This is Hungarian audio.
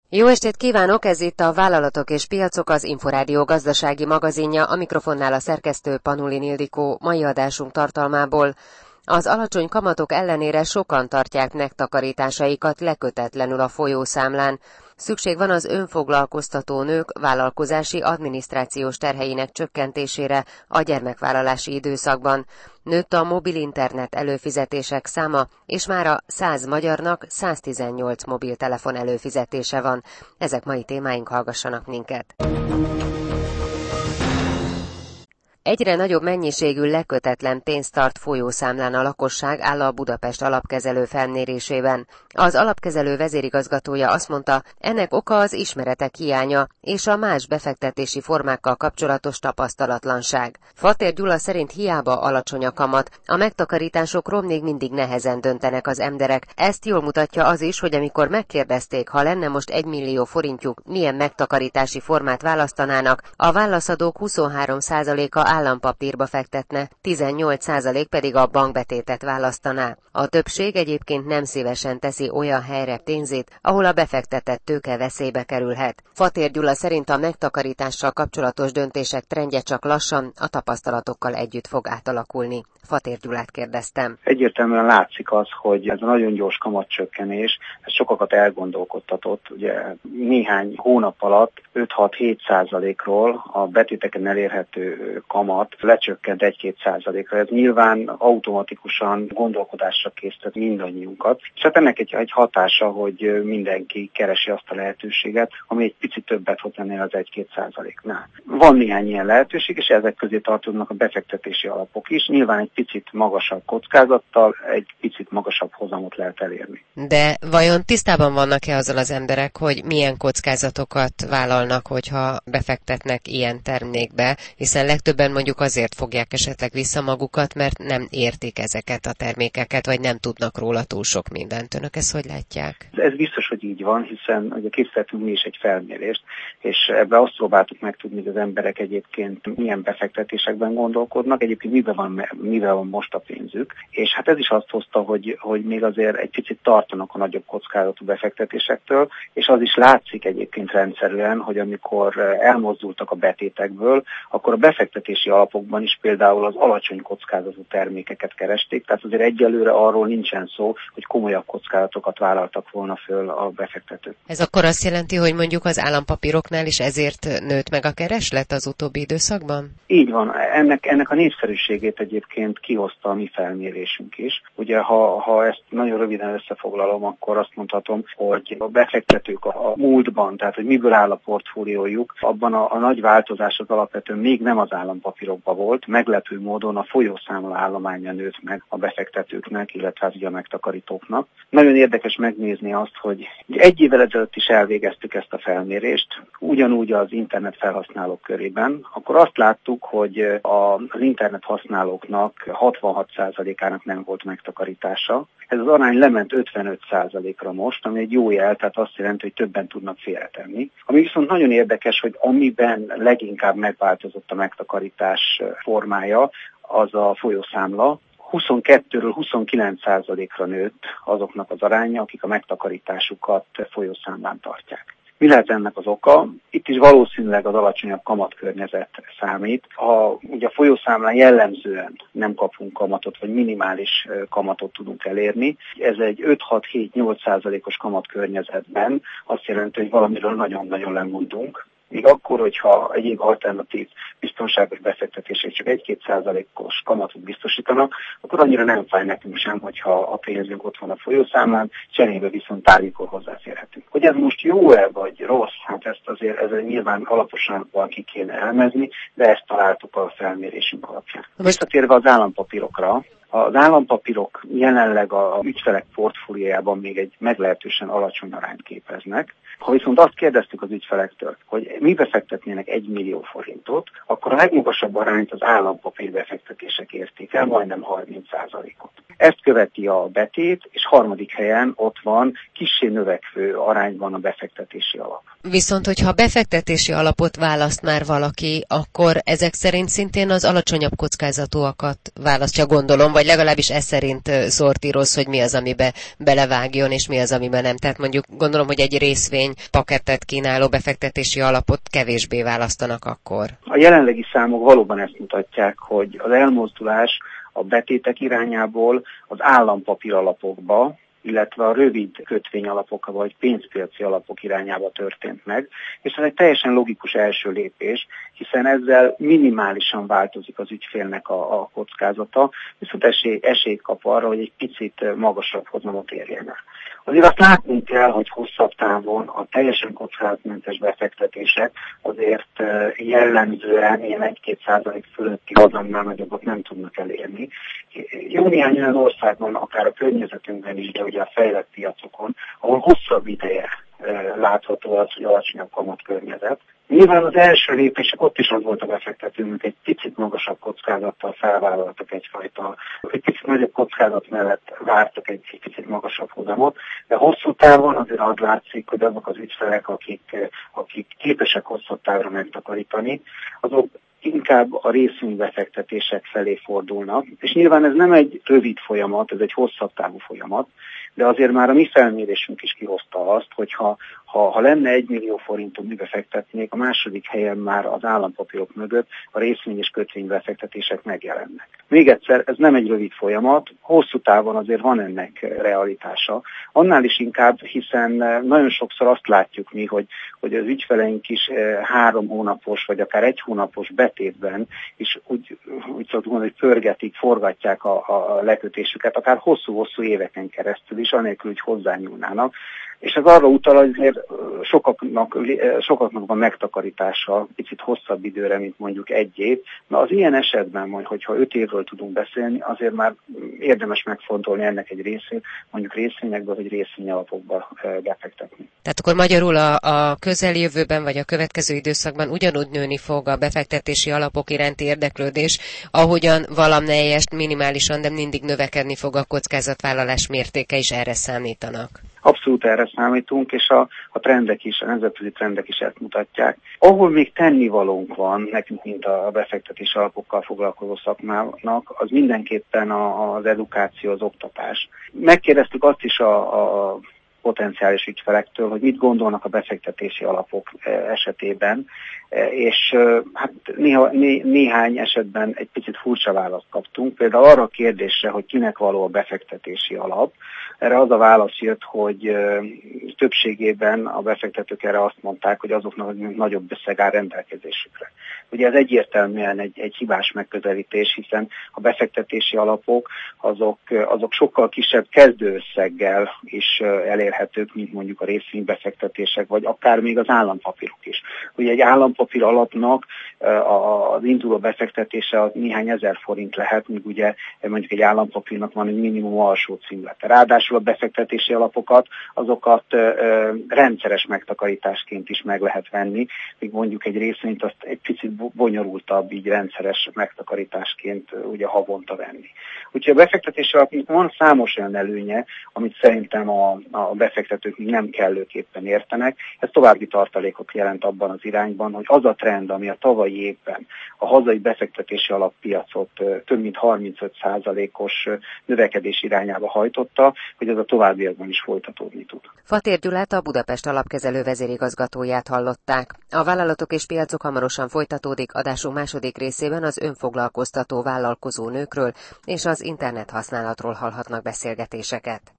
Jó estét kívánok, ez itt a Vállalatok és Piacok, az Inforádió gazdasági magazinja, a mikrofonnál a szerkesztő Panulin Ildikó. Mai adásunk tartalmából: az alacsony kamatok ellenére sokan tartják megtakarításaikat lekötetlenül a folyószámlán. Szükség van az önfoglalkoztató nők vállalkozási adminisztrációs terheinek csökkentésére a gyermekvállalási időszakban. Nőtt a mobil internet előfizetések száma, és mára 100 magyarnak 118 mobiltelefon előfizetése van. Ezek mai témáink, hallgassanak minket! Egyre nagyobb mennyiségű lekötetlen pénzt tart folyószámlán a lakosság, áll a Budapest Alapkezelő felmérésében. Az alapkezelő vezérigazgatója azt mondta, ennek oka az ismeretek hiánya és a más befektetési formákkal kapcsolatos tapasztalatlanság. Fatér Gyula szerint hiába alacsony a kamat, a megtakarításokról még mindig nehezen döntenek az emberek. Ezt jól mutatja az is, hogy amikor megkérdezték, ha lenne most 1 millió forintjuk, milyen megtakarítási formát választanának, a válaszadók 23%-a állampapírba fektetne, 18% pedig a bankbetétet választaná. A többség egyébként nem szívesen teszi olyan helyre pénzét, ahol a befektetett tőke veszélybe kerülhet. Fatér Gyula szerint a megtakarítással kapcsolatos döntések trendje csak lassan, a tapasztalatokkal együtt fog átalakulni. Fatér Gyulát kérdeztem. Egyértelműen látszik az, hogy ez a nagyon gyors kamatcsökkenés, ez sokakat elgondolkodtatott. Ugye néhány hónap alatt 5-6-7%-ról a betéteken elérhető kamat lecsökkent 1-2%-ra. Ez nyilván automatikusan gondolkodásra késztet mindannyiunkat. És hát ennek egy hatása, hogy mindenki keresi azt a lehetőséget, ami egy picit többet hoz ennél az 1-2%-nál. Van néhány ilyen lehetőség, és ezek közé tartoznak a befektetési alapok is. Nyilván egy picit magasabb kockázattal, egy picit magasabb hozamot lehet elérni. De vajon tisztában vannak-e azzal az emberek, hogy milyen kockázatokat vállalnak, hogyha befektetnek ilyen termékbe, hiszen legtöbben mondjuk azért fogják esetleg vissza magukat, mert nem értik ezeket a termékeket, vagy nem tudnak róla túl sok mindent. Önök ezt hogy látják? Ez biztos, hogy így van, hiszen ugye készítettünk mi is egy felmérést, és ebbe azt próbáltuk megtudni, hogy az emberek egyébként milyen befektetésekben gondolkodnak, egyébként mivel van most a pénzük, és hát ez is azt hozta, hogy még azért egy picit tartanak a nagyobb kockázatú befektetésektől, és az is látszik egyébként rendszerűen, hogy amikor elmozdultak a betétekből, akkor a befektetési alapokban is például az alacsony kockázatú termékeket keresték, tehát azért egyelőre arról nincsen szó, hogy komolyabb kockázatokat vállaltak volna föl a befektetők. Ez akkor azt jelenti, hogy mondjuk az állampapíroknál is ezért nőtt meg a kereslet az utóbbi időszakban? Így van. Ennek a népszerűségét egyébként kihozta a mi felmérésünk is. Ugye, ha ezt nagyon röviden összefoglalom, akkor azt mondhatom, hogy a befektetők a múltban, tehát hogy miből áll a portfóliójuk, abban a nagy változás az alapvetően még nem az állampapírokban volt. Meglepő módon a folyószámla állománya nőtt meg a befektetőknek, illetve az ugye a megtakarítóknak. Nagyon érdekes megnézni azt, hogy egy évvel ezelőtt is elvégeztük ezt a felmérést, ugyanúgy az internet felhasználók körében. Akkor azt láttuk, hogy az internet használóknak 66%-ának nem volt megtakarítása. Ez az arány lement 55%-ra most, ami egy jó jel, tehát azt jelenti, hogy többen tudnak félretenni. Ami viszont nagyon érdekes, hogy amiben leginkább megváltozott a megtakarítás formája, az a folyószámla. 22-ről 29%-ra nőtt azoknak az aránya, akik a megtakarításukat folyószámlán tartják. Mi lehet ennek az oka? Itt is valószínűleg az alacsonyabb kamatkörnyezet számít. Ha ugye a folyószámlán jellemzően nem kapunk kamatot, vagy minimális kamatot tudunk elérni, ez egy 5-6-7-8%-os kamatkörnyezetben azt jelenti, hogy valamiről nagyon-nagyon lemondunk. Még akkor, hogyha egyéb alternatív biztonságos befektetések csak 1-2%-os kamatot biztosítanak, akkor annyira nem fáj nekünk sem, hogyha a pénzünk ott van a folyószámlán, cserébe viszont bármikor hozzáférhetünk. Hogy ez most jó-e vagy rossz, hát ezt nyilván alaposan ki kéne elemezni, de ezt találtuk a felmérésünk alapján. Visszatérve az állampapírokra, az állampapírok jelenleg a ügyfelek portfóliójában még egy meglehetősen alacsony arányt képeznek. Ha viszont azt kérdeztük az ügyfelektől, hogy mi befektetnének 1 millió forintot, akkor a legmagasabb arányt az állampapír befektetések érték el, majdnem 30%-ot. Ezt követi a betét, és harmadik helyen ott van kissé növekvő arányban a befektetési alap. Viszont, hogyha befektetési alapot választ már valaki, akkor ezek szerint szintén az alacsonyabb kockázatúakat választja, gondolom, vagy legalábbis ez szerint szortíroz, hogy mi az, amibe belevágjon, és mi az, amiben nem. Tehát mondjuk gondolom, hogy egy részvény paketet kínáló befektetési alapot kevésbé választanak akkor. A jelenlegi számok valóban ezt mutatják, hogy az elmozdulás a betétek irányából az állampapír alapokba, illetve a rövid kötvényalapok vagy pénzpiaci alapok irányába történt meg, és ez egy teljesen logikus első lépés, hiszen ezzel minimálisan változik az ügyfélnek a kockázata, viszont esélyt kap arra, hogy egy picit magasabb hozamot érjen el. Azért azt látnunk kell, hogy hosszabb távon a teljesen kockázatmentes befektetések azért jellemzően ilyen 1-2% fölötti hozamnál nagyobbat nem tudnak elérni. Jó néhány olyan országban, akár a környezetünkben is, de ugye a fejlett piacokon, ahol hosszabb ideje látható az, hogy alacsonyabb kamatkörnyezet. Nyilván az első lépések ott is az volt a befektetőnek, egy picit magasabb kockázattal felvállaltak egy picit nagyobb kockázat mellett vártak egy picit magasabb hozamot, de hosszú távon azért az látszik, hogy azok az ügyfelek, akik képesek hosszabb távra megtakarítani, azok inkább a részvénybefektetések felé fordulnak. És nyilván ez nem egy rövid folyamat, ez egy hosszabb távú folyamat, de azért már a mi felmérésünk is kihozta azt, hogy ha lenne 1 millió forintot mi befektetnék, a második helyen már az állampapírok mögött a részvény- és kötvénybefektetések megjelennek. Még egyszer, ez nem egy rövid folyamat, hosszú távon azért van ennek realitása. Annál is inkább, hiszen nagyon sokszor azt látjuk mi, hogy az ügyfeleink is 3 hónapos, vagy akár 1 hónapos betétben is úgy szoktuk mondani, hogy pörgetik, forgatják a lekötésüket, akár hosszú-hosszú éveken keresztül is, anélkül, hogy hozzányúlnak. És ez arra utal, hogy azért sokaknak van megtakarítása picit hosszabb időre, mint mondjuk 1 év. Na az ilyen esetben, hogyha 5 évről tudunk beszélni, azért már érdemes megfontolni ennek egy részét, mondjuk részvényekbe vagy részvényalapokba befektetni. Tehát akkor magyarul a közeljövőben vagy a következő időszakban ugyanúgy nőni fog a befektetési alapok iránti érdeklődés, ahogyan valamelyest minimálisan, de mindig növekedni fog a kockázatvállalás mértéke, is erre számítanak. Abszolút erre számítunk, és a trendek is, a nemzetközi trendek is ezt mutatják. Ahol még tennivalónk van, nekünk, mint a befektetési alapokkal foglalkozó szakmának, az mindenképpen az edukáció, az oktatás. Megkérdeztük azt is a potenciális ügyfelektől, hogy mit gondolnak a befektetési alapok esetében, és hát néhány esetben egy picit furcsa választ kaptunk. Például arra a kérdésre, hogy kinek való a befektetési alap, erre az a válasz jött, hogy többségében a befektetők erre azt mondták, hogy azoknak nagyobb összeg áll rendelkezésükre. Ugye ez egyértelműen egy hibás megközelítés, hiszen a befektetési alapok azok sokkal kisebb kezdőösszeggel is elérhetők, mint mondjuk a részvénybefektetések, vagy akár még az állampapírok is. Ugye egy állampapír alapnak az induló befektetése az néhány ezer forint lehet, míg ugye mondjuk egy állampapírnak van egy minimum alsó címlete. Ráadásul a befektetési alapokat, azokat rendszeres megtakarításként is meg lehet venni, míg mondjuk egy részvényt azt egy picit bonyolultabb így rendszeres megtakarításként ugye havonta venni. Úgyhogy a befektetési alapnak van számos olyan előnye, amit szerintem a befektetők még nem kellőképpen értenek. Ez további tartalékot jelent abban az irányban, hogy az a trend, ami a tavalyi évben a hazai befektetési alappiacot több mint 35%-os növekedés irányába hajtotta, hogy ez a továbbiakban is folytatódni tud. Fatér Gyulát, a Budapest Alapkezelő vezérigazgatóját hallották. A Vállalatok és piacok hamarosan folytatódik, adásunk második részében az önfoglalkoztató vállalkozó nőkről és az internet használatról hallhatnak beszélgetéseket.